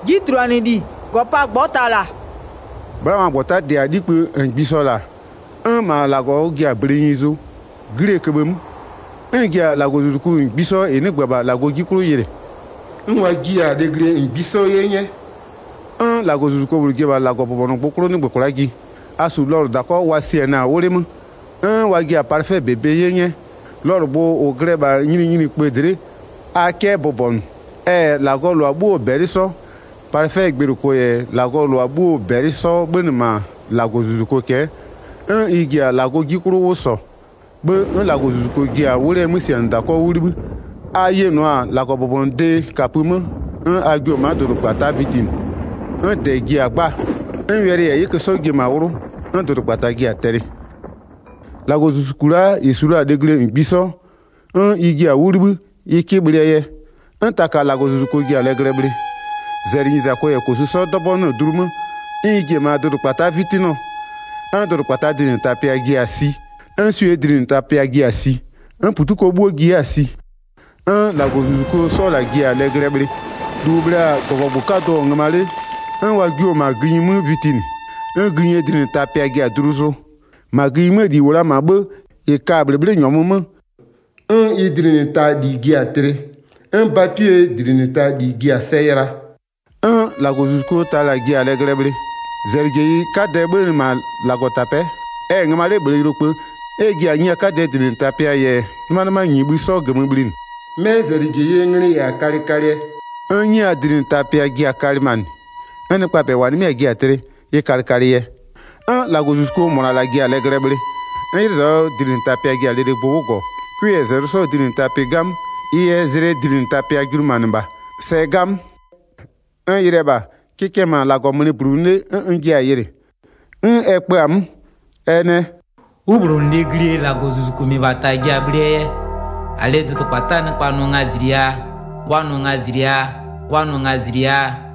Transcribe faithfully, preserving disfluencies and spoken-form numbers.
Gitrani di, gopa gbota la. Ba ma gbota de adi pe en biso la. Un ma la go gi abrinyizo. Gire kebem. Un gi la go zuku biso e ne gbaba la go gi kuro yele. Un wa gi a de gire en biso yenye. Un la go zuku buru gi ba la go bobono gbokuro ni gbokura gi. Asu lor dako wa siena worem. Un wa gi a parfait bébé yenye. Lor bo o greba nyini nyini pedre. Ake bobon. Eh la go lo abu beriso. Parfait gberuko ye la go lo abu beriso benuma la go zuku ke. Un igia la go gi kuro wo so. Be un la go zuku gi a wore mu si ndako wuribu. Aye no a la go bobon de kapumu. Un agio ma do kwata bitin. Un de gi agba. Un were ye ke so gi ma woro. Un do kwata gi atere. La go zuku la isura de gle biso. Un igia wuribu ikibriye. Un taka la go zuku gi alegrebre. Zerinza ko ye ko so dobono duruma. Igi ma do kwata vitino. Un do kwata din tapia gi asi. Un sue din tapia gi asi. Un putu ko bo gi asi. Un la go zuku so la gi alegrebre. Dubla ko bokado ngamale. Un wa gi o ma gnimu vitini. Un gnye din tapia gi adruzo. Ma gnimu di wala mabe e câble ble nyomomo. Un idrin ta di gi atre. Un batue din ta di gi asera. Un la go zuku ta la gi alegrebre. Zergei kadebe ma la go tape. E ngamale ble rokpe. E gi anya kade din tapia ye. Manama nyibu so gmublin. Me zergei ngri ya kari kari. Anya adrin tapia gi akariman. Un kwa pe wani me gi atre ye kari kari ye. Un la go zuku mona la gi alegrebre. Un yezo din tapia gi alede bogo. Kuye zero so din tapia gam. Iye zere din tapia gurmanba. Se gam. Un yireba kikema la gomuni brune un gi ayere. Un ekpe am ene Ubro negri la gozuzuku mi bata gi abriye. Ale do to patana kwa no ngaziria. Wanu ngaziria. Wanu ngaziria.